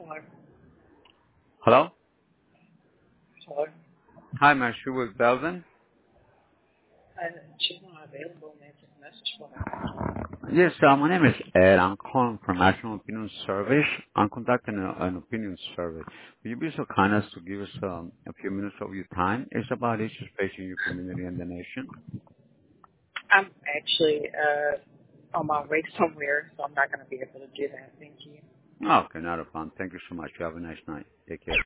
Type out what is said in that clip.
Hello. Hello? Hello. Hi, am I sure with Belvin? She's not available. May I take a message for her? Yes, my name is Ed. I'm calling from National Opinion Service. I'm conducting an opinion survey. Will you be so kind as to give us a few minutes of your time? It's about issues facing your community and the nation. I'm actually on my way somewhere, so I'm not going to be able to do that. Thank you. Okay, not a problem. Thank you so much. You have a nice night. Take care.